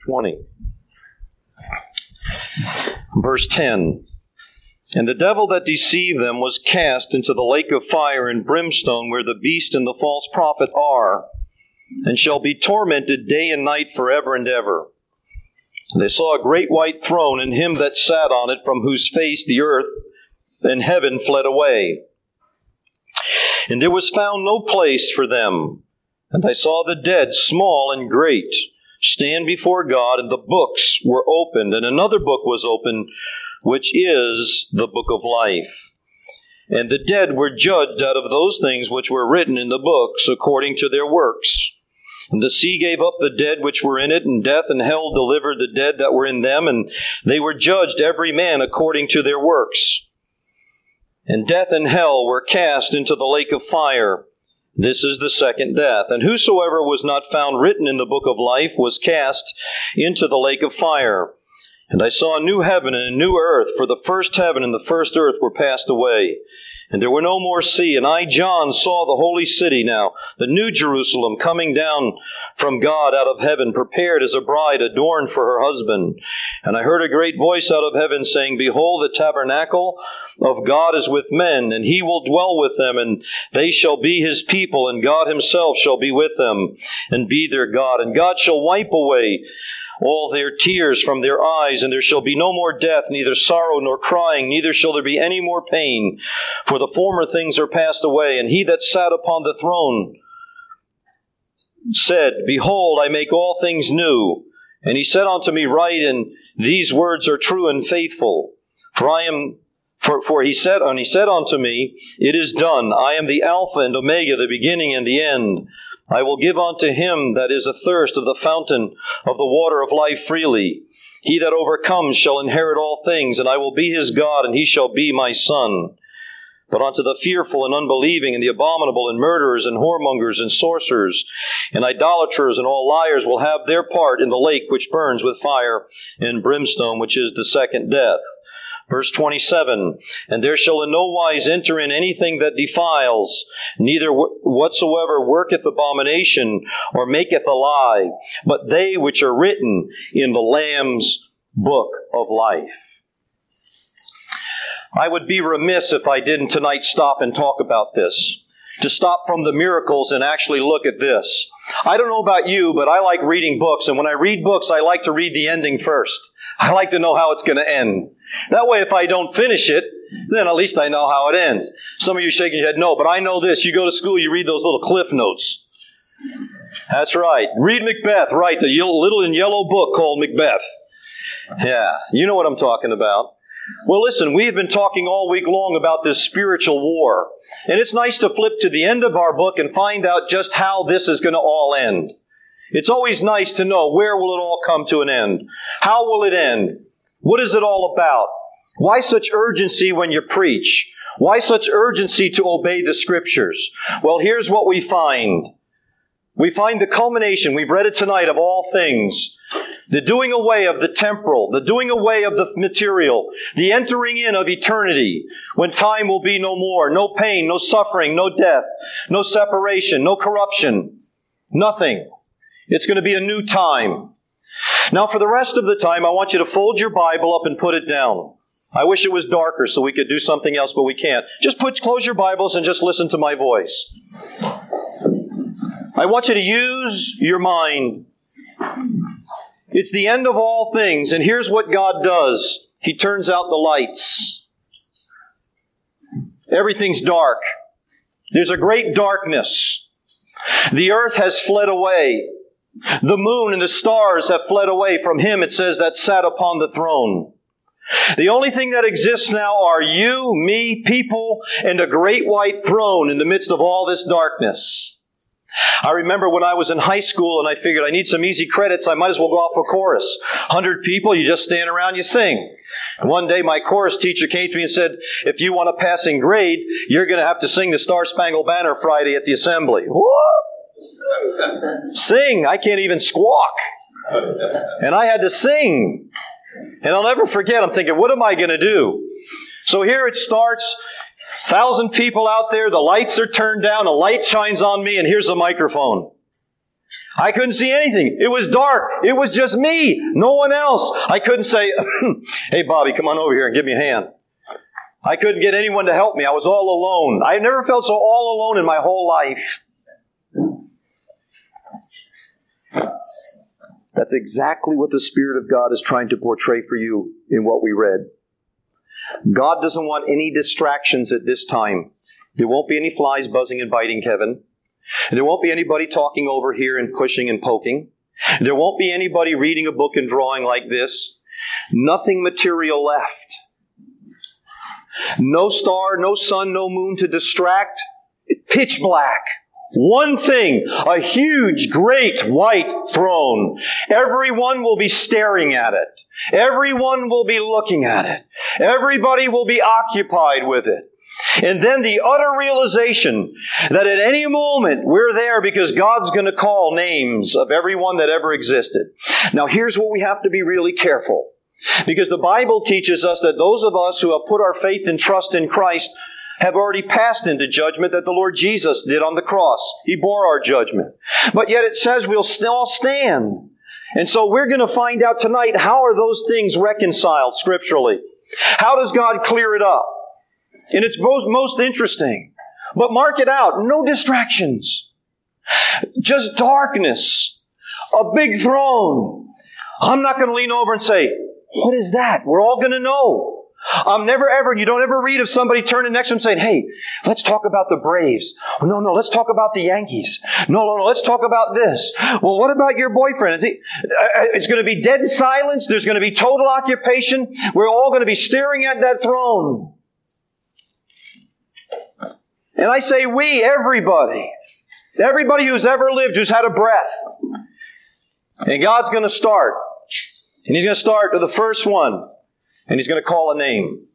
20. Verse 10. And the devil that deceived them was cast into the lake of fire and brimstone, where the beast and the false prophet are, and shall be tormented day and night forever and ever. And they saw a great white throne, and him that sat on it, from whose face the earth and heaven fled away. And there was found no place for them. And I saw the dead, small and great, stand before God, and the books were opened, and another book was opened, which is the book of life. And the dead were judged out of those things which were written in the books, according to their works. And the sea gave up the dead which were in it, and death and hell delivered the dead that were in them, and they were judged every man according to their works. And death and hell were cast into the lake of fire. This is the second death. And whosoever was not found written in the book of life was cast into the lake of fire. And I saw a new heaven and a new earth, for the first heaven and the first earth were passed away. And there were no more sea. And I, John, saw the holy city now, the new Jerusalem, coming down from God out of heaven, prepared as a bride adorned for her husband. And I heard a great voice out of heaven saying, Behold, the tabernacle of God is with men, and he will dwell with them, and they shall be his people, and God himself shall be with them, and be their God. And God shall wipe away all their tears from their eyes, and there shall be no more death, neither sorrow nor crying, neither shall there be any more pain, for the former things are passed away. And he that sat upon the throne said, Behold, I make all things new. And he said unto me, Write, and these words are true and faithful. For he said unto me, It is done. I am the Alpha and Omega, the beginning and the end. I will give unto him that is athirst of the fountain of the water of life freely. He that overcomes shall inherit all things, and I will be his God, and he shall be my son. But unto the fearful and unbelieving, and the abominable, and murderers, and whoremongers, and sorcerers, and idolaters, and all liars will have their part in the lake which burns with fire and brimstone, which is the second death. Verse 27, And there shall in no wise enter in anything that defiles, neither whatsoever worketh abomination, or maketh a lie, but they which are written in the Lamb's book of life. I would be remiss if I didn't tonight stop and talk about this. To stop from the miracles and actually look at this. I don't know about you, but I like reading books, and when I read books, I like to read the ending first. I like to know how it's going to end. That way, if I don't finish it, then at least I know how it ends. Some of you shaking your head, no, but I know this. You go to school, you read those little cliff notes. That's right. Read Macbeth, right, the little and yellow book called Macbeth. Yeah, you know what I'm talking about. Well, listen, we have been talking all week long about this spiritual war. And it's nice to flip to the end of our book and find out just how this is going to all end. It's always nice to know, where will it all come to an end? How will it end? What is it all about? Why such urgency when you preach? Why such urgency to obey the Scriptures? Well, here's what we find. We find the culmination, we've read it tonight, of all things. The doing away of the temporal, the doing away of the material, the entering in of eternity, when time will be no more, no pain, no suffering, no death, no separation, no corruption, nothing. It's going to be a new time. Now, for the rest of the time, I want you to fold your Bible up and put it down. I wish it was darker so we could do something else, but we can't. Just close your Bibles and just listen to my voice. I want you to use your mind. It's the end of all things, and here's what God does. He turns out the lights. Everything's dark. There's a great darkness. The earth has fled away. The moon and the stars have fled away from him, it says, that sat upon the throne. The only thing that exists now are you, me, people, and a great white throne in the midst of all this darkness. I remember when I was in high school and I figured I need some easy credits, I might as well go out for chorus. 100 people, you just stand around, you sing. And one day my chorus teacher came to me and said, if you want a passing grade, you're going to have to sing the Star Spangled Banner Friday at the assembly. What? Sing. I can't even squawk. And I had to sing. And I'll never forget, I'm thinking, what am I going to do? So here it starts. 1,000 people out there, the lights are turned down, a light shines on me, and here's a microphone. I couldn't see anything. It was dark. It was just me. No one else. I couldn't say, hey, Bobby, come on over here and give me a hand. I couldn't get anyone to help me. I was all alone. I never felt so all alone in my whole life. That's exactly what the Spirit of God is trying to portray for you in what we read. God doesn't want any distractions at this time. There won't be any flies buzzing and biting, Kevin. There won't be anybody talking over here and pushing and poking. There won't be anybody reading a book and drawing like this. Nothing material left. No star, no sun, no moon to distract. Pitch black. One thing, a huge, great white throne. Everyone will be staring at it. Everyone will be looking at it. Everybody will be occupied with it. And then the utter realization that at any moment we're there because God's going to call names of everyone that ever existed. Now here's where we have to be really careful. Because the Bible teaches us that those of us who have put our faith and trust in Christ have already passed into judgment that the Lord Jesus did on the cross. He bore our judgment. But yet it says we'll still stand. And so we're going to find out tonight, how are those things reconciled scripturally? How does God clear it up? And it's most interesting. But mark it out. No distractions. Just darkness. A big throne. I'm not going to lean over and say, what is that? We're all going to know. You don't ever read of somebody turning next to him saying, hey, let's talk about the Braves. No, let's talk about the Yankees. No, let's talk about this. Well, what about your boyfriend? It's going to be dead silence. There's going to be total occupation. We're all going to be staring at that throne. And I say everybody who's ever lived, who's had a breath. And God's going to start. And He's going to start with the first one. And He's going to call a name.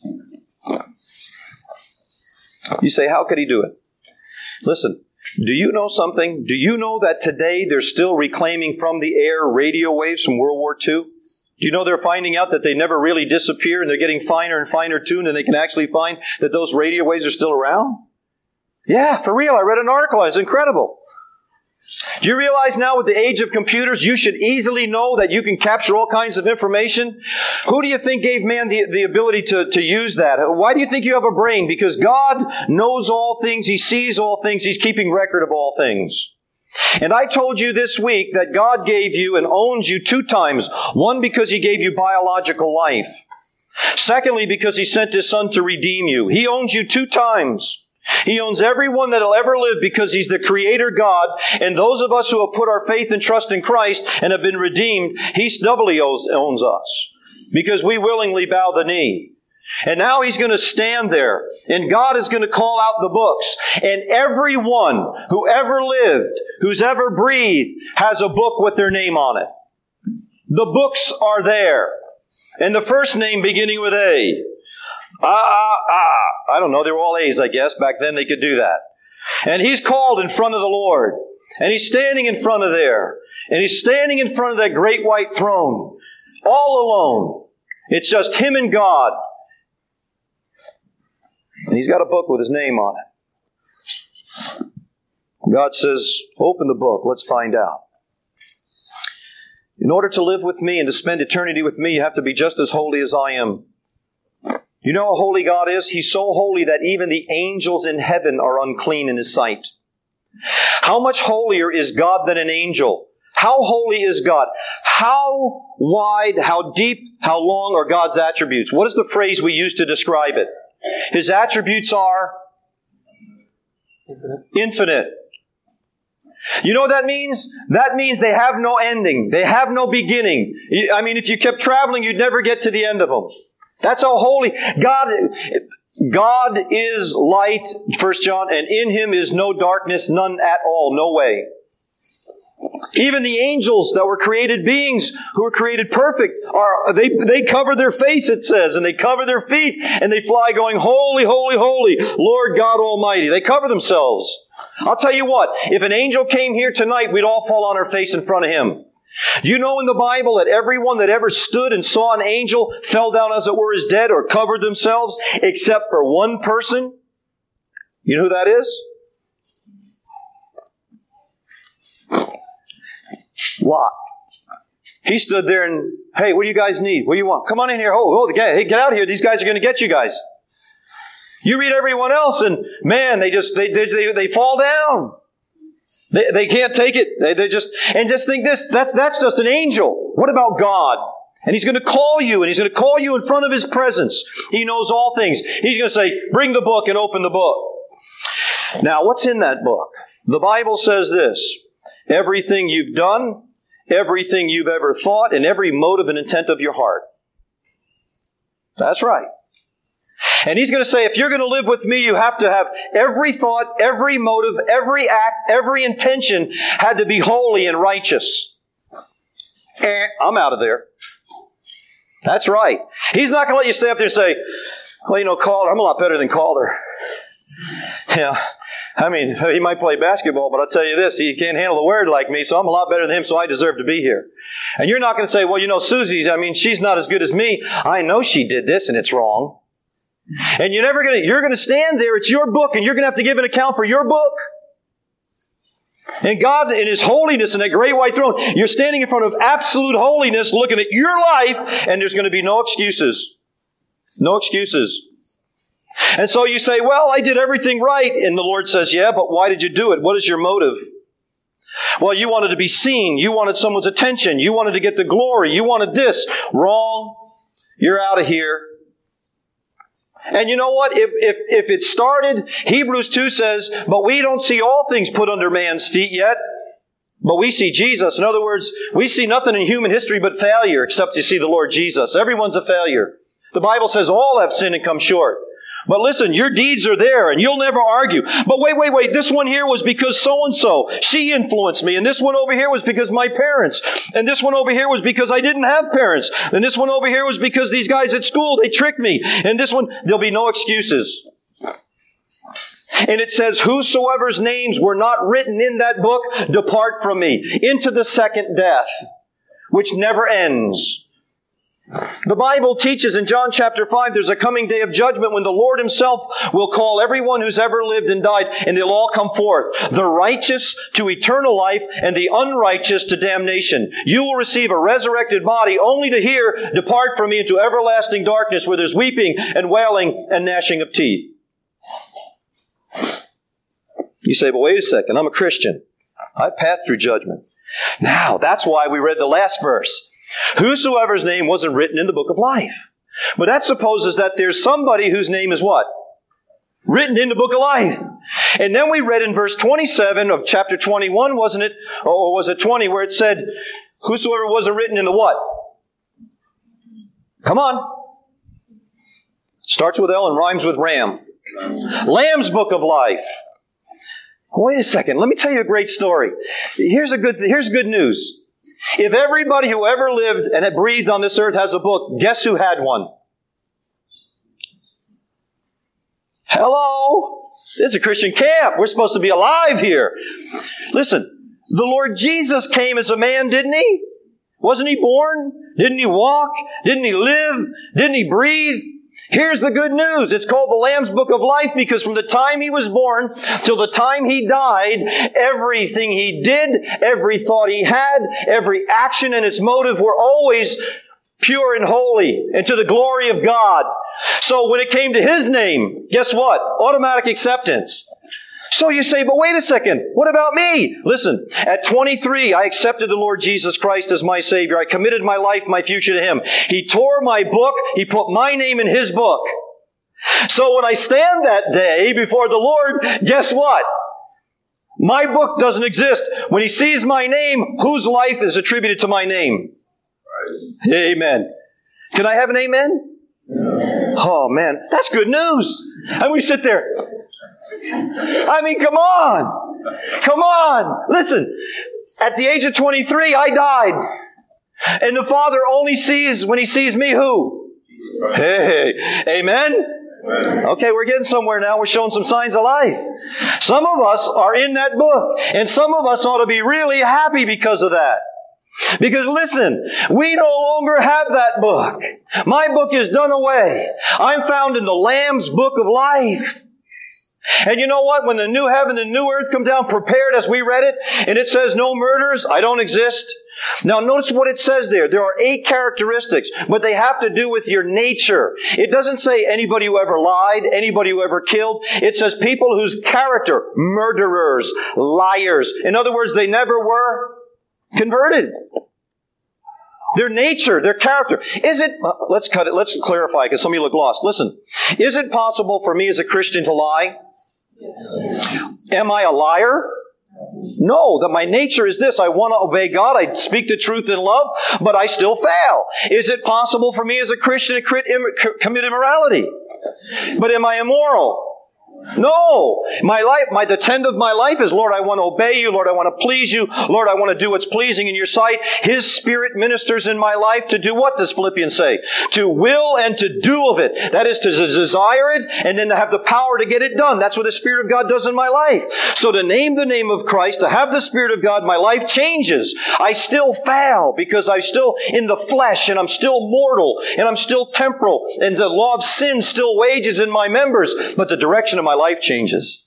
You say, how could He do it? Listen, do you know something? Do you know that today they're still reclaiming from the air radio waves from World War II? Do you know they're finding out that they never really disappear and they're getting finer and finer tuned and they can actually find that those radio waves are still around? Yeah, for real. I read an article. It's incredible. Do you realize now with the age of computers, you should easily know that you can capture all kinds of information? Who do you think gave man the ability to use that? Why do you think you have a brain? Because God knows all things. He sees all things. He's keeping record of all things. And I told you this week that God gave you and owns you 2 times. One, because He gave you biological life. Secondly, because He sent His Son to redeem you. He owns you 2 times. He owns everyone that will ever live because He's the Creator God. And those of us who have put our faith and trust in Christ and have been redeemed, He doubly owns us because we willingly bow the knee. And now He's going to stand there and God is going to call out the books. And everyone who ever lived, who's ever breathed, has a book with their name on it. The books are there. And the first name beginning with A. I don't know. They were all A's, I guess. Back then they could do that. And he's called in front of the Lord. And he's standing in front of there. And he's standing in front of that great white throne. All alone. It's just him and God. And he's got a book with his name on it. God says, open the book. Let's find out. In order to live with me and to spend eternity with me, you have to be just as holy as I am. You know how holy God is? He's so holy that even the angels in heaven are unclean in His sight. How much holier is God than an angel? How holy is God? How wide, how deep, how long are God's attributes? What is the phrase we use to describe it? His attributes are infinite. You know what that means? That means they have no ending. They have no beginning. I mean, if you kept traveling, you'd never get to the end of them. That's how holy God is light, 1 John, and in Him is no darkness, none at all, no way. Even the angels that were created beings, who were created perfect, they cover their face, it says, and they cover their feet, and they fly going, holy, holy, holy, Lord God Almighty. They cover themselves. I'll tell you what, if an angel came here tonight, we'd all fall on our face in front of him. Do you know in the Bible that everyone that ever stood and saw an angel fell down as it were as dead or covered themselves, except for one person? You know who that is? Lot. He stood there and, hey, what do you guys need? What do you want? Come on in here. Hey, get out of here. These guys are going to get you guys. You read everyone else and, man, they fall down. They can't take it. They just think this, that's just an angel. What about God? And He's going to call you, and He's going to call you in front of His presence. He knows all things. He's going to say, bring the book and open the book. Now, what's in that book? The Bible says this: everything you've done, everything you've ever thought, and every motive and intent of your heart. That's right. And He's going to say, if you're going to live with me, you have to have every thought, every motive, every act, every intention had to be holy and righteous. I'm out of there. That's right. He's not going to let you stay up there and say, well, Calder, I'm a lot better than Calder. Yeah. I mean, he might play basketball, but I'll tell you this, he can't handle the word like me, so I'm a lot better than him, so I deserve to be here. And you're not going to say, well, Susie, she's not as good as me. I know she did this and it's wrong. And you're going to stand there, it's your book, and you're going to have to give an account for your book. And God, in His holiness and that great white throne, you're standing in front of absolute holiness, looking at your life, and there's going to be no excuses. No excuses. And so you say, well, I did everything right. And the Lord says, yeah, but why did you do it? What is your motive? Well, you wanted to be seen. You wanted someone's attention. You wanted to get the glory. You wanted this. Wrong. You're out of here. And you know what? If it started, Hebrews 2 says, but we don't see all things put under man's feet yet, but we see Jesus. In other words, we see nothing in human history but failure except to see the Lord Jesus. Everyone's a failure. The Bible says all have sinned and come short. But listen, your deeds are there and you'll never argue. But wait, this one here was because so-and-so. She influenced me. And this one over here was because my parents. And this one over here was because I didn't have parents. And this one over here was because these guys at school, they tricked me. And this one, there'll be no excuses. And it says, whosoever's names were not written in that book, depart from me into the second death, which never ends. The Bible teaches in John chapter 5, there's a coming day of judgment when the Lord Himself will call everyone who's ever lived and died, and they'll all come forth. The righteous to eternal life, and the unrighteous to damnation. You will receive a resurrected body only to hear, depart from me into everlasting darkness where there's weeping and wailing and gnashing of teeth. You say, but wait a second, I'm a Christian. I've passed through judgment. Now, that's why we read the last verse. Whosoever's name wasn't written in the book of life. But that supposes that there's somebody whose name is what? Written in the book of life. And then we read in verse 27 of chapter 21, wasn't it? Or was it 20, where it said, whosoever wasn't written in the what? Come on. Starts with L and rhymes with Ram. Lamb's book of life. Wait a second. Let me tell you a great story. Here's good news. If everybody who ever lived and had breathed on this earth has a book, guess who had one? Hello? This is a Christian camp. We're supposed to be alive here. Listen, the Lord Jesus came as a man, didn't He? Wasn't He born? Didn't He walk? Didn't He live? Didn't He breathe? Here's the good news. It's called the Lamb's Book of Life because from the time He was born till the time He died, everything He did, every thought He had, every action and its motive were always pure and holy and to the glory of God. So when it came to His name, guess what? Automatic acceptance. So you say, but wait a second, what about me? Listen, at 23, I accepted the Lord Jesus Christ as my Savior. I committed my life, my future to Him. He tore my book. He put my name in His book. So when I stand that day before the Lord, guess what? My book doesn't exist. When He sees my name, whose life is attributed to my name? Amen. Can I have an amen? Oh man, that's good news. And we sit there. Come on. Come on. Listen, at the age of 23, I died. And the Father only sees, when He sees me, who? Hey, amen? Okay, we're getting somewhere now. We're showing some signs of life. Some of us are in that book. And some of us ought to be really happy because of that. Because listen, we no longer have that book. My book is done away. I'm found in the Lamb's Book of Life. And you know what? When the new heaven and new earth come down prepared as we read it, and it says no murders, I don't exist. Now notice what it says there. There are 8 characteristics, but they have to do with your nature. It doesn't say anybody who ever lied, anybody who ever killed. It says people whose character, murderers, liars. In other words, they never were converted. Their nature, their character. Is it, let's cut it, let's clarify because some of you look lost. Listen, is it possible for me as a Christian to lie? Am I a liar? No, that my nature is this. I want to obey God. I speak the truth in love, but I still fail. Is it possible for me as a Christian to commit immorality? But am I immoral? No. The trend of my life is, Lord, I want to obey you. Lord, I want to please you. Lord, I want to do what's pleasing in your sight. His Spirit ministers in my life to do what does Philippians say? To will and to do of it. That is to desire it and then to have the power to get it done. That's what the Spirit of God does in my life. So to name the name of Christ, to have the Spirit of God, my life changes. I still fail because I'm still in the flesh and I'm still mortal and I'm still temporal and the law of sin still wages in my members, but the direction of my life changes.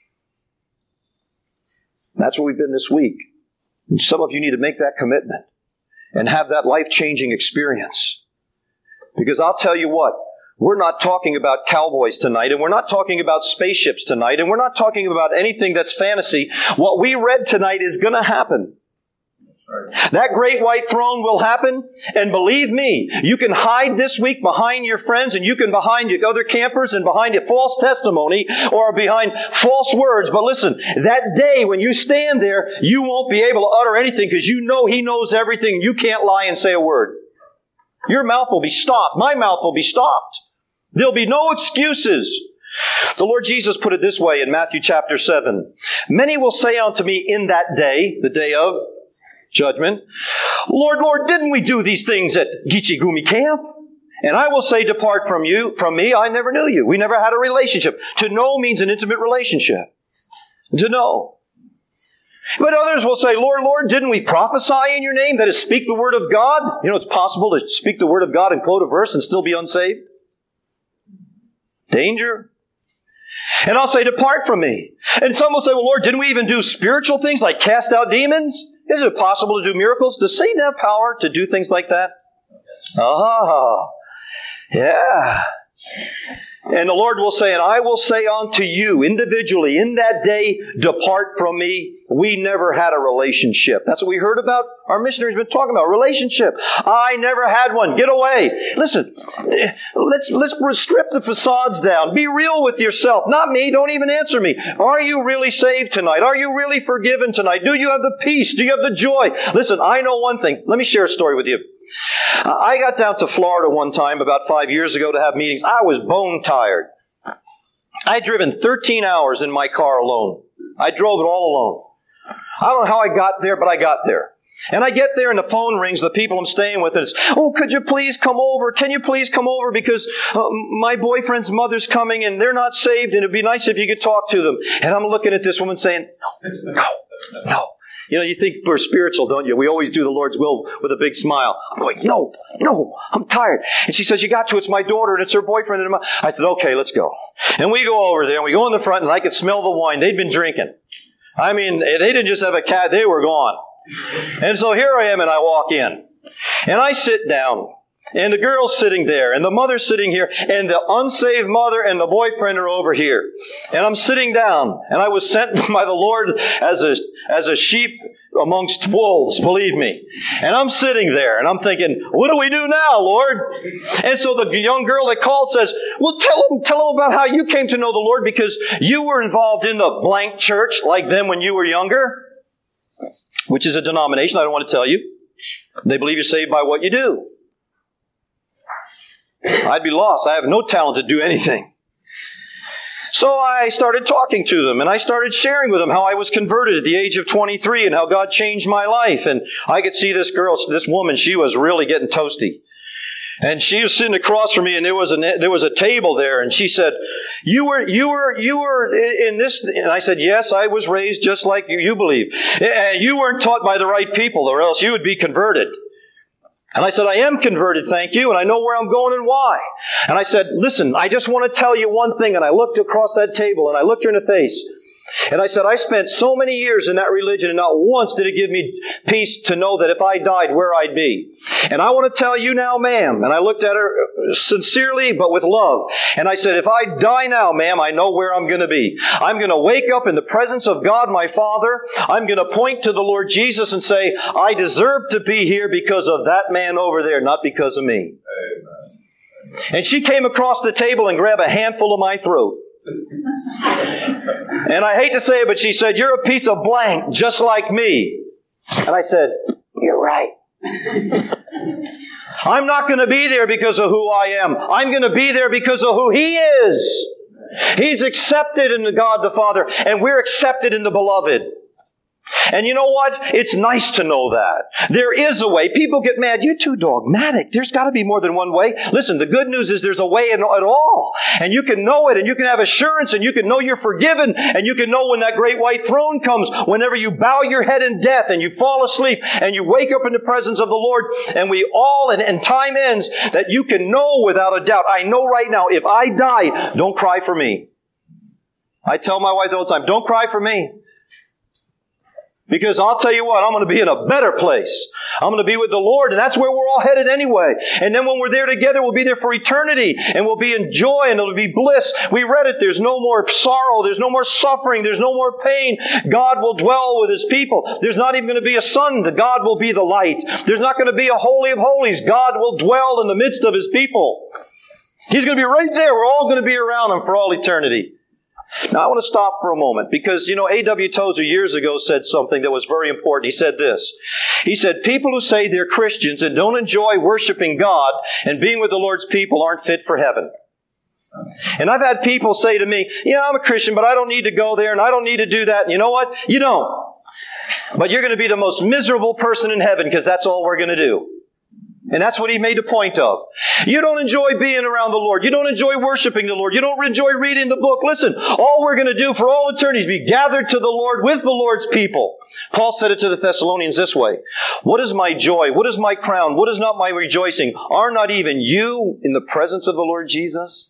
That's where we've been this week. And some of you need to make that commitment and have that life-changing experience. Because I'll tell you what, we're not talking about cowboys tonight, and we're not talking about spaceships tonight, and we're not talking about anything that's fantasy. What we read tonight is going to happen. That great white throne will happen, and believe me, you can hide this week behind your friends, and you can behind your other campers and behind your false testimony or behind false words. But listen, that day when you stand there, you won't be able to utter anything because you know He knows everything. You can't lie and say a word. Your mouth will be stopped. My mouth will be stopped. There'll be no excuses. The Lord Jesus put it this way in Matthew chapter 7. Many will say unto me in that day, the day of judgment, Lord, Lord, didn't we do these things at Gichigumi camp? And I will say, depart from me, I never knew you. We never had a relationship. To know means an intimate relationship. To know. But others will say, Lord, Lord, didn't we prophesy in your name? That is, speak the word of God. You know, it's possible to speak the word of God and quote a verse and still be unsaved. Danger. And I'll say, depart from me. And some will say, well, Lord, didn't we even do spiritual things like cast out demons? Is it possible to do miracles? Does Satan have power to do things like that? Ah, yeah. And the Lord will say, and I will say unto you individually in that day, depart from me. We never had a relationship. That's what we heard about. Our missionaries been talking about relationship. I never had one. Get away. Listen, let's strip the facades down. Be real with yourself. Not me. Don't even answer me. Are you really saved tonight? Are you really forgiven tonight? Do you have the peace? Do you have the joy? Listen, I know one thing. Let me share a story with you. I got down to Florida one time about 5 years ago to have meetings. I was bone tired. I had driven 13 hours in my car alone. I drove it all alone. I don't know how I got there, but I got there. And I get there and the phone rings, the people I'm staying with, and it's, oh, could you please come over? Can you please come over? Because my boyfriend's mother's coming and they're not saved and it'd be nice if you could talk to them. And I'm looking at this woman saying, no. You know, you think we're spiritual, don't you? We always do the Lord's will with a big smile. I'm going, no, I'm tired. And she says, you got to, it's my daughter and it's her boyfriend. And I said, okay, let's go. And we go over there and we go in the front and I could smell the wine. They'd been drinking. I mean, they didn't just have a cat, they were gone. And so here I am and I walk in. And I sit down. And the girl's sitting there, and the mother's sitting here, and the unsaved mother and the boyfriend are over here. And I'm sitting down, and I was sent by the Lord as a sheep amongst wolves, believe me. And I'm sitting there, and I'm thinking, what do we do now, Lord? And so the young girl that called says, well, tell them about how you came to know the Lord because you were involved in the blank church like them when you were younger, which is a denomination, I don't want to tell you. They believe you're saved by what you do. I'd be lost. I have no talent to do anything. So I started talking to them, and I started sharing with them how I was converted at the age of 23 and how God changed my life. And I could see this girl, this woman, she was really getting toasty. And she was sitting across from me, and there was a table there, and she said, you were in this, and I said, yes, I was raised just like you believe. And you weren't taught by the right people, or else you would be converted. And I said, I am converted, thank you, and I know where I'm going and why. And I said, listen, I just want to tell you one thing. And I looked across that table and I looked her in the face. And I said, I spent so many years in that religion and not once did it give me peace to know that if I died, where I'd be. And I want to tell you now, ma'am, and I looked at her sincerely but with love. And I said, if I die now, ma'am, I know where I'm going to be. I'm going to wake up in the presence of God, my Father. I'm going to point to the Lord Jesus and say, I deserve to be here because of that man over there, not because of me. Amen. And she came across the table and grabbed a handful of my throat. And I hate to say it, but she said, you're a piece of blank, just like me. And I said, you're right. I'm not going to be there because of who I am. I'm going to be there because of who He is. He's accepted in the God the Father, and we're accepted in the Beloved. And you know what? It's nice to know that. There is a way. People get mad. You're too dogmatic. There's got to be more than one way. Listen, the good news is there's a way at all. And you can know it, and you can have assurance, and you can know you're forgiven, and you can know when that great white throne comes, whenever you bow your head in death, and you fall asleep, and you wake up in the presence of the Lord, and we all, and time ends, that you can know without a doubt. I know right now, if I die, don't cry for me. I tell my wife all the time, don't cry for me. Because I'll tell you what, I'm going to be in a better place. I'm going to be with the Lord, and that's where we're all headed anyway. And then when we're there together, we'll be there for eternity, and we'll be in joy, and it'll be bliss. We read it. There's no more sorrow. There's no more suffering. There's no more pain. God will dwell with His people. There's not even going to be a sun. God will be the light. There's not going to be a Holy of Holies. God will dwell in the midst of His people. He's going to be right there. We're all going to be around Him for all eternity. Now, I want to stop for a moment because, A.W. Tozer years ago said something that was very important. He said this. He said, people who say they're Christians and don't enjoy worshiping God and being with the Lord's people aren't fit for heaven. And I've had people say to me, I'm a Christian, but I don't need to go there and I don't need to do that. And you know what? You don't. But you're going to be the most miserable person in heaven because that's all we're going to do. And that's what he made a point of. You don't enjoy being around the Lord. You don't enjoy worshiping the Lord. You don't enjoy reading the book. Listen, all we're going to do for all eternity is be gathered to the Lord with the Lord's people. Paul said it to the Thessalonians this way. What is my joy? What is my crown? What is not my rejoicing? Are not even you in the presence of the Lord Jesus?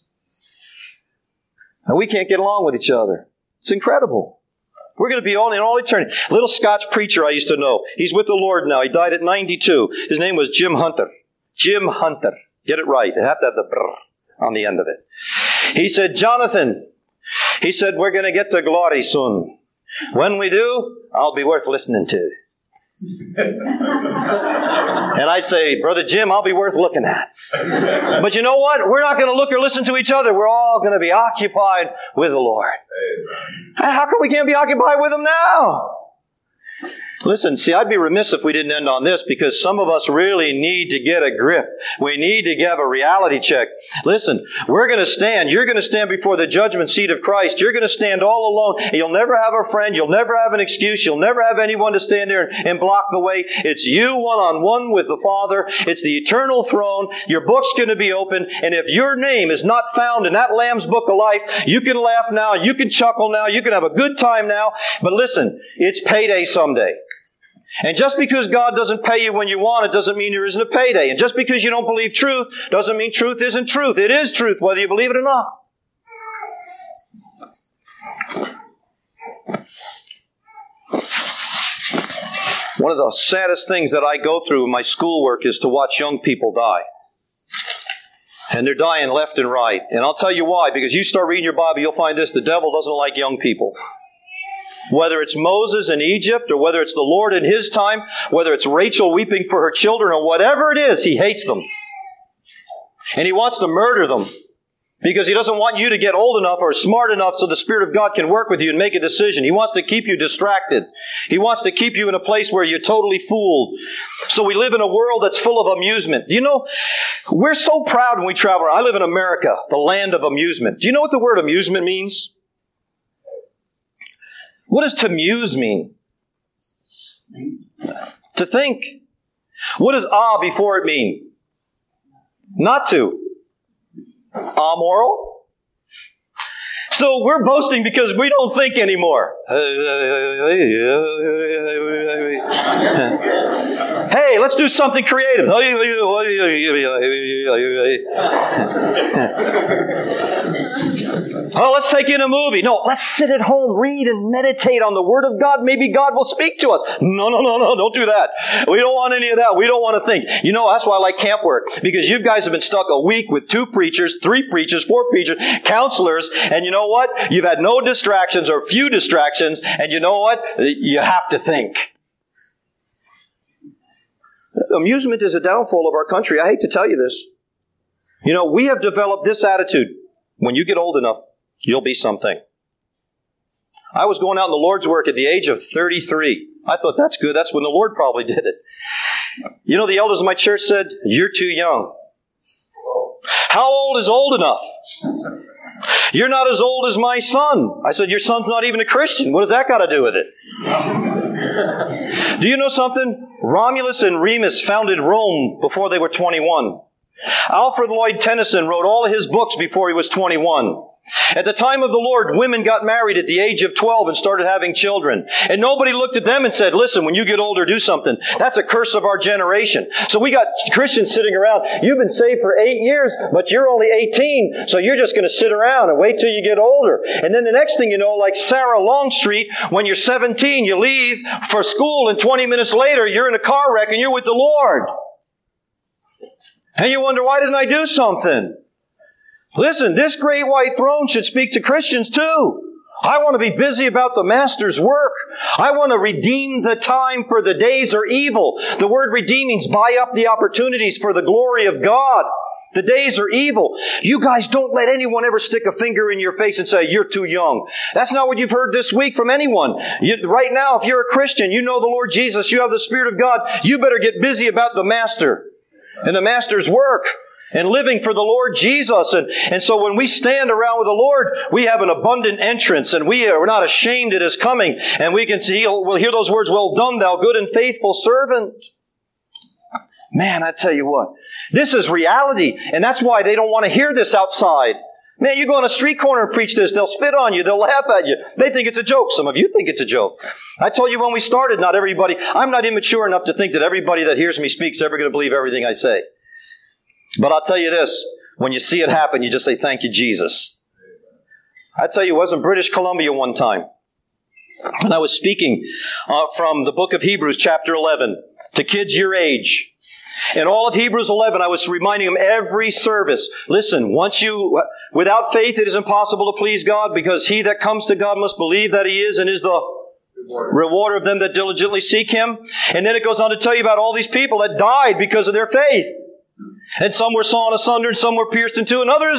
And we can't get along with each other. It's incredible. We're going to be in all eternity. A little Scotch preacher I used to know. He's with the Lord now. He died at 92. His name was Jim Hunter. Jim Hunter. Get it right. You have to have the brr on the end of it. He said, Jonathan, he said, we're going to get to glory soon. When we do, I'll be worth listening to. And I say, Brother Jim, I'll be worth looking at. But you know what? We're not going to look or listen to each other. We're all going to be occupied with the Lord. How come we can't be occupied with Him now? Listen, see, I'd be remiss if we didn't end on this because some of us really need to get a grip. We need to have a reality check. Listen, we're going to stand. You're going to stand before the judgment seat of Christ. You're going to stand all alone. And you'll never have a friend. You'll never have an excuse. You'll never have anyone to stand there and block the way. It's you one-on-one with the Father. It's the eternal throne. Your book's going to be open. And if your name is not found in that Lamb's Book of Life, you can laugh now. You can chuckle now. You can have a good time now. But listen, it's payday someday. And just because God doesn't pay you when you want it doesn't mean there isn't a payday. And just because you don't believe truth doesn't mean truth isn't truth. It is truth, whether you believe it or not. One of the saddest things that I go through in my schoolwork is to watch young people die. And they're dying left and right. And I'll tell you why. Because you start reading your Bible, you'll find this. The devil doesn't like young people. Whether it's Moses in Egypt, or whether it's the Lord in His time, whether it's Rachel weeping for her children, or whatever it is, he hates them. And he wants to murder them. Because he doesn't want you to get old enough or smart enough so the Spirit of God can work with you and make a decision. He wants to keep you distracted. He wants to keep you in a place where you're totally fooled. So we live in a world that's full of amusement. You know, we're so proud when we travel around. I live in America, the land of amusement. Do you know what the word amusement means? What does to muse mean? To think. What does before it mean? Not to. Amoral? So we're boasting because we don't think anymore. Hey, let's do something creative. Oh, let's take in a movie. No, let's sit at home, read and meditate on the Word of God. Maybe God will speak to us. No, don't do that. We don't want any of that. We don't want to think. You know, that's why I like camp work, because you guys have been stuck a week with 2 preachers, 3 preachers, 4 preachers, counselors, and you know what? You've had no distractions or few distractions, and you know what? You have to think. Amusement is a downfall of our country. I hate to tell you this. You know, we have developed this attitude. When you get old enough, you'll be something. I was going out in the Lord's work at the age of 33. I thought, that's good. That's when the Lord probably did it. You know, the elders of my church said, you're too young. How old is old enough? You're not as old as my son. I said, your son's not even a Christian. What does that got to do with it? Do you know something? Romulus and Remus founded Rome before they were 21. Alfred Lloyd Tennyson wrote all of his books before he was 21. At the time of the Lord, women got married at the age of 12 and started having children. And nobody looked at them and said, listen, when you get older, do something. That's a curse of our generation. So we got Christians sitting around. You've been saved for 8 years, but you're only 18, so you're just going to sit around and wait till you get older. And then the next thing you know, like Sarah Longstreet, when you're 17, you leave for school, and 20 minutes later, you're in a car wreck and you're with the Lord. And you wonder, why didn't I do something? Listen, this great white throne should speak to Christians too. I want to be busy about the Master's work. I want to redeem the time, for the days are evil. The word redeem means buy up the opportunities for the glory of God. The days are evil. You guys don't let anyone ever stick a finger in your face and say, you're too young. That's not what you've heard this week from anyone. Right now, if you're a Christian, you know the Lord Jesus, you have the Spirit of God, you better get busy about the Master and the Master's work and living for the Lord Jesus. And so when we stand around with the Lord, we have an abundant entrance, and we're not ashamed at His coming. And we can see, we'll hear those words, well done, thou good and faithful servant. Man, I tell you what, this is reality. And that's why they don't want to hear this outside. Man, you go on a street corner and preach this, they'll spit on you, they'll laugh at you. They think it's a joke. Some of you think it's a joke. I told you when we started, not everybody, I'm not immature enough to think that everybody that hears me speak is ever going to believe everything I say. But I'll tell you this, when you see it happen, you just say, thank you, Jesus. I tell you, I was in British Columbia one time, and I was speaking from the book of Hebrews, chapter 11, to kids your age. In all of Hebrews 11, I was reminding them every service, listen, without faith it is impossible to please God, because he that comes to God must believe that He is, and is the rewarder of them that diligently seek Him. And then it goes on to tell you about all these people that died because of their faith. And some were sawn asunder, and some were pierced in two, and others,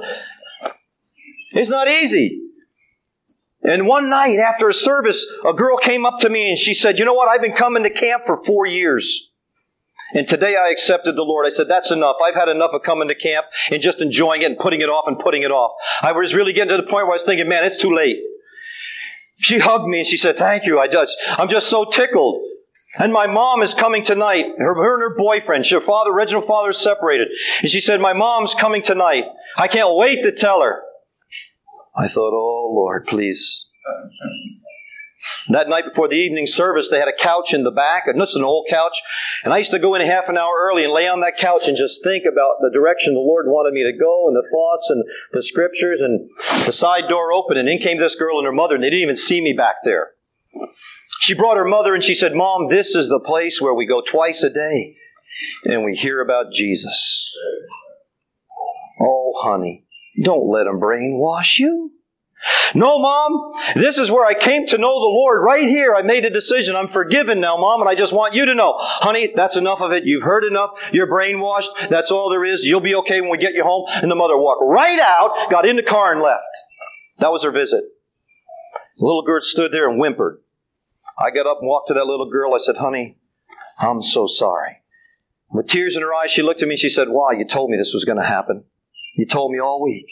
it's not easy. And one night after a service, a girl came up to me and she said, you know what, I've been coming to camp for 4 years. And today I accepted the Lord. I said, that's enough. I've had enough of coming to camp and just enjoying it and putting it off and putting it off. I was really getting to the point where I was thinking, man, it's too late. She hugged me and she said, thank you. I'm just so tickled. And my mom is coming tonight. Her and her boyfriend. Her original father is separated. And she said, my mom's coming tonight. I can't wait to tell her. I thought, oh, Lord, please. That night before the evening service, they had a couch in the back. And this is an old couch. And I used to go in a half an hour early and lay on that couch and just think about the direction the Lord wanted me to go, and the thoughts and the scriptures. And the side door opened, and in came this girl and her mother, and they didn't even see me back there. She brought her mother and she said, Mom, this is the place where we go twice a day and we hear about Jesus. Oh, honey, don't let Him brainwash you. No, Mom, this is where I came to know the Lord. Right here, I made a decision. I'm forgiven now, Mom, and I just want you to know. Honey, that's enough of it. You've heard enough. You're brainwashed. That's all there is. You'll be okay when we get you home. And the mother walked right out, got in the car, and left. That was her visit. The little girl stood there and whimpered. I got up and walked to that little girl. I said, honey, I'm so sorry. With tears in her eyes, she looked at me and she said, why? You told me this was going to happen. You told me all week.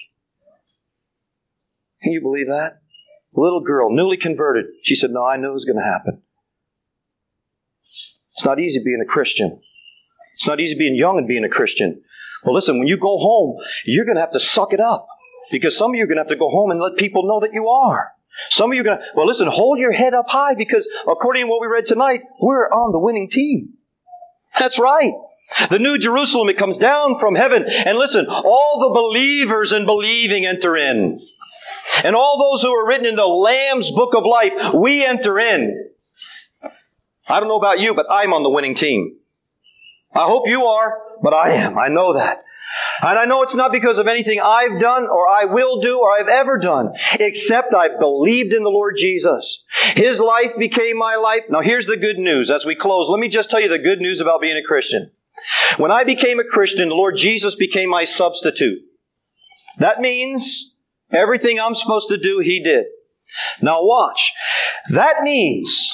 Can you believe that? Little girl, newly converted. She said, no, I knew it was going to happen. It's not easy being a Christian. It's not easy being young and being a Christian. Well, listen, when you go home, you're going to have to suck it up. Because some of you are going to have to go home and let people know that you are. Some of you are going to, well, listen, hold your head up high because according to what we read tonight, we're on the winning team. That's right. The New Jerusalem, it comes down from heaven. And listen, all the believers and believing enter in. And all those who are written in the Lamb's book of life, we enter in. I don't know about you, but I'm on the winning team. I hope you are, but I am. I know that. And I know it's not because of anything I've done or I will do or I've ever done, except I believed in the Lord Jesus. His life became my life. Now here's the good news as we close. Let me just tell you the good news about being a Christian. When I became a Christian, the Lord Jesus became my substitute. That means everything I'm supposed to do, He did. Now watch. That means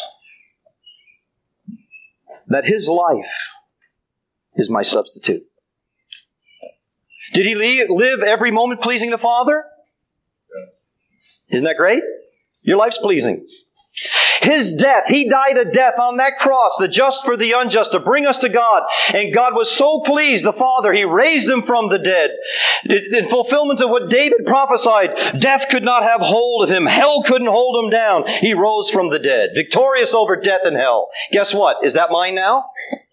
that His life is my substitute. Did He live every moment pleasing the Father? Isn't that great? Your life's pleasing. His death, He died a death on that cross, the just for the unjust, to bring us to God. And God was so pleased, the Father, He raised Him from the dead. In fulfillment of what David prophesied, death could not have hold of Him. Hell couldn't hold Him down. He rose from the dead, victorious over death and hell. Guess what? Is that mine now?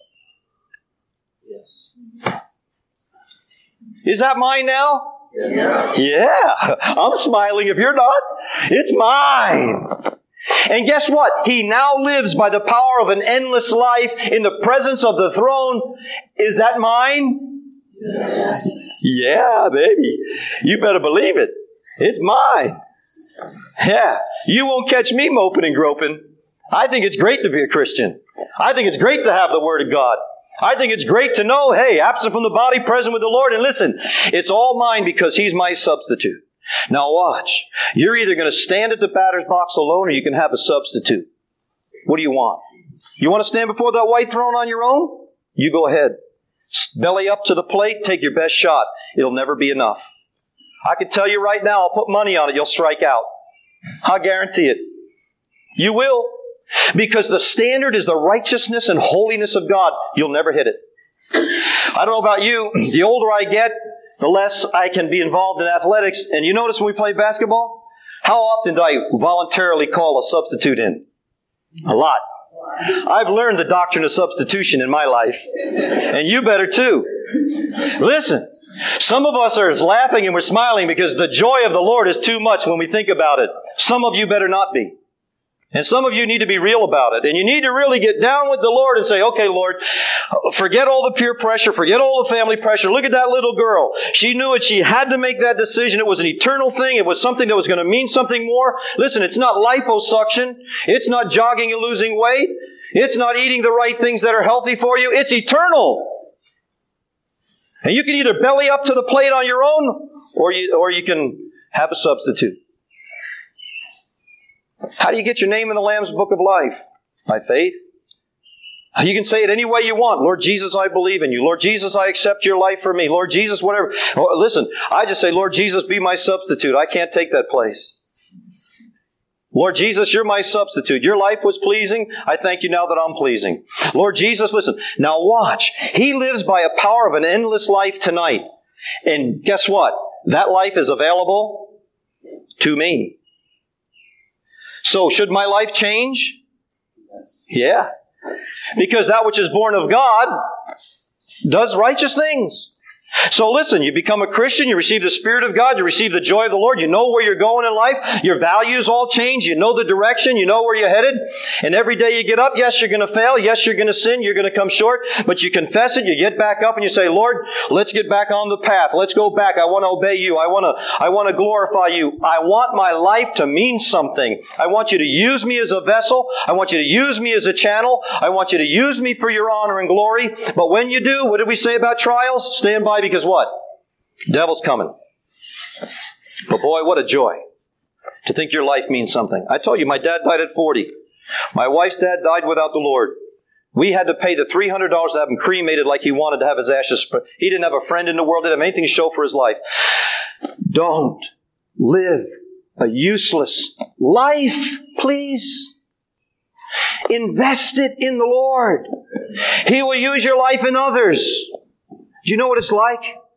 Yes. Is that mine now? Yes. Yeah. I'm smiling if you're not. It's mine. And guess what? He now lives by the power of an endless life in the presence of the throne. Is that mine? Yes. Yeah, baby. You better believe it. It's mine. Yeah. You won't catch me moping and groping. I think it's great to be a Christian. I think it's great to have the Word of God. I think it's great to know, hey, absent from the body, present with the Lord. And listen, it's all mine because He's my substitute. Now watch. You're either going to stand at the batter's box alone or you can have a substitute. What do you want? You want to stand before that white throne on your own? You go ahead. Belly up to the plate, take your best shot. It'll never be enough. I can tell you right now, I'll put money on it, you'll strike out. I'll guarantee it. You will. Because the standard is the righteousness and holiness of God. You'll never hit it. I don't know about you. The older I get, the less I can be involved in athletics. And you notice when we play basketball, how often do I voluntarily call a substitute in? A lot. I've learned the doctrine of substitution in my life. And you better too. Listen, some of us are laughing and we're smiling because the joy of the Lord is too much when we think about it. Some of you better not be. And some of you need to be real about it. And you need to really get down with the Lord and say, okay, Lord, forget all the peer pressure, forget all the family pressure. Look at that little girl. She knew it. She had to make that decision. It was an eternal thing. It was something that was going to mean something more. Listen, it's not liposuction. It's not jogging and losing weight. It's not eating the right things that are healthy for you. It's eternal. And you can either belly up to the plate on your own, or you can have a substitute. How do you get your name in the Lamb's book of life? By faith. You can say it any way you want. Lord Jesus, I believe in you. Lord Jesus, I accept your life for me. Lord Jesus, whatever. Oh, listen, I just say, Lord Jesus, be my substitute. I can't take that place. Lord Jesus, you're my substitute. Your life was pleasing. I thank you now that I'm pleasing. Lord Jesus, listen. Now watch. He lives by a power of an endless life tonight. And guess what? That life is available to me. So, should my life change? Yeah. Because that which is born of God does righteous things. So listen, you become a Christian, you receive the Spirit of God, you receive the joy of the Lord, you know where you're going in life, your values all change, you know the direction, you know where you're headed, and every day you get up, yes, you're going to fail, yes, you're going to sin, you're going to come short, but you confess it, you get back up and you say, Lord, let's get back on the path, let's go back, I want to obey you, I want to glorify you, I want my life to mean something, I want you to use me as a vessel, I want you to use me as a channel, I want you to use me for your honor and glory, but when you do, what did we say about trials? Stand by because what? Devil's coming. But boy, what a joy to think your life means something. I told you, my dad died at 40. My wife's dad died without the Lord. We had to pay the $300 to have him cremated like he wanted to have his ashes. He didn't have a friend in the world, didn't have anything to show for his life. Don't live a useless life, please. Invest it in the Lord. He will use your life in others. Do you know what it's like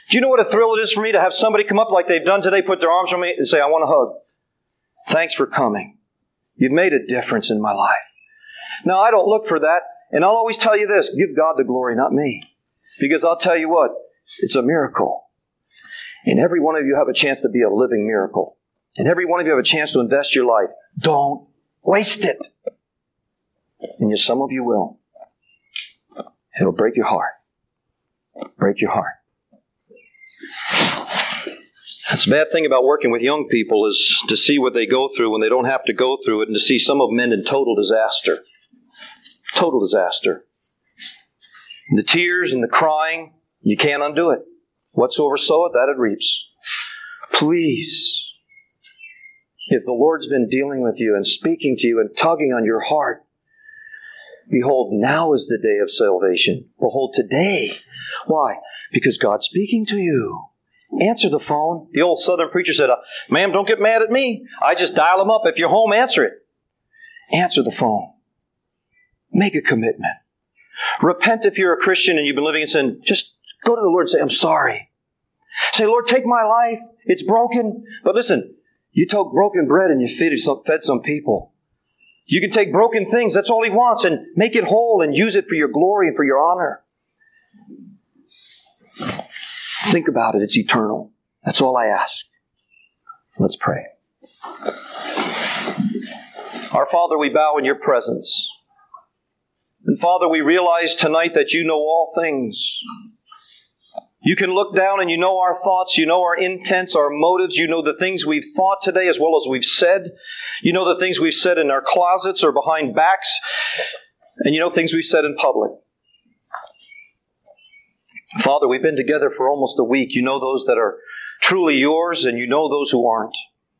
Do you know what a thrill it is for me to have somebody come up like they've done today, put their arms on me and say, I want a hug. Thanks for coming. You've made a difference in my life. Now, I don't look for that, and I'll always tell you this, give God the glory, not me. Because I'll tell you what, it's a miracle. And every one of you have a chance to be a living miracle. And every one of you have a chance to invest your life. Don't waste it. And yet some of you will. It'll break your heart. Break your heart. That's the bad thing about working with young people is to see what they go through when they don't have to go through it, and to see some of them end in total disaster. Total disaster. And the tears and the crying, you can't undo it. Whatsoever soweth, that it reaps. Please, if the Lord's been dealing with you and speaking to you and tugging on your heart, behold, now is the day of salvation. Behold, today. Why? Because God's speaking to you. Answer the phone. The old Southern preacher said, ma'am, don't get mad at me. I just dial them up. If you're home, answer it. Answer the phone. Make a commitment. Repent if you're a Christian and you've been living in sin. Just go to the Lord and say, I'm sorry. Say, Lord, take my life. It's broken. But listen, you took broken bread and you fed some people. You can take broken things. That's all He wants. And make it whole and use it for your glory and for your honor. Think about it. It's eternal. That's all I ask. Let's pray. Our Father, we bow in your presence. And Father, we realize tonight that you know all things. You can look down and you know our thoughts, you know our intents, our motives, you know the things we've thought today as well as we've said. You know the things we've said in our closets or behind backs, and you know things we've said in public. Father, we've been together for almost a week. You know those that are truly yours, and you know those who aren't.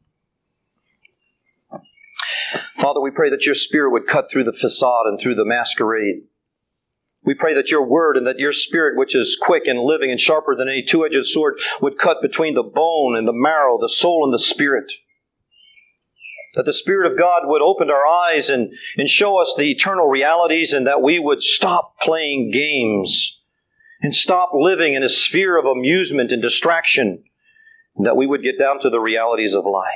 Father, we pray that your Spirit would cut through the facade and through the masquerade. We pray that your word and that your Spirit, which is quick and living and sharper than any two-edged sword, would cut between the bone and the marrow, the soul and the spirit. That the Spirit of God would open our eyes and show us the eternal realities, and that we would stop playing games and stop living in a sphere of amusement and distraction, and that we would get down to the realities of life.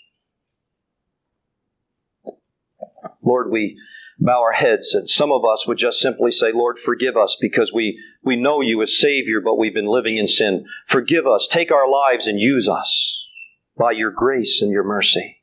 Lord, we bow our heads, and some of us would just simply say, Lord, forgive us, because we know you as Savior, but we've been living in sin. Forgive us. Take our lives and use us by your grace and your mercy.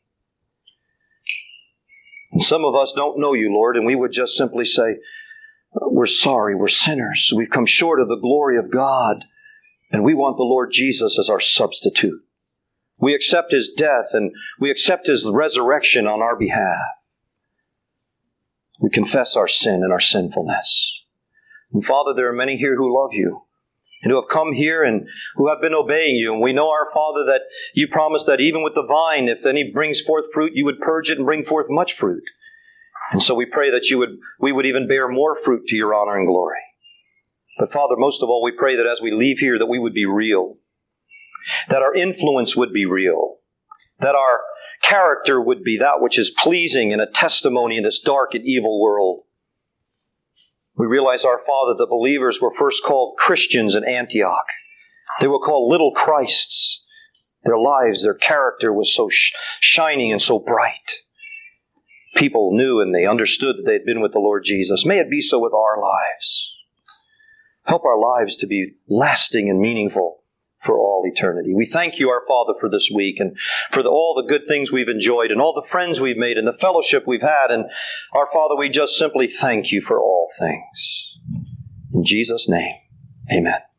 And some of us don't know you, Lord, and we would just simply say, we're sorry, we're sinners. We've come short of the glory of God, and we want the Lord Jesus as our substitute. We accept His death, and we accept His resurrection on our behalf. We confess our sin and our sinfulness. And Father, there are many here who love you and who have come here and who have been obeying you. And we know, our Father, that you promised that even with the vine, if any brings forth fruit, you would purge it and bring forth much fruit. And so we pray that we would even bear more fruit to your honor and glory. But Father, most of all, we pray that as we leave here, that we would be real, that our influence would be real, that our character would be that which is pleasing and a testimony in this dark and evil world. We realize, our Father, the believers were first called Christians in Antioch. They were called little Christs. Their lives, their character was so shining and so bright. People knew and they understood that they had been with the Lord Jesus. May it be so with our lives. Help our lives to be lasting and meaningful for all eternity. We thank you, our Father, for this week and for all the good things we've enjoyed and all the friends we've made and the fellowship we've had. And our Father, we just simply thank you for all things. In Jesus' name, amen.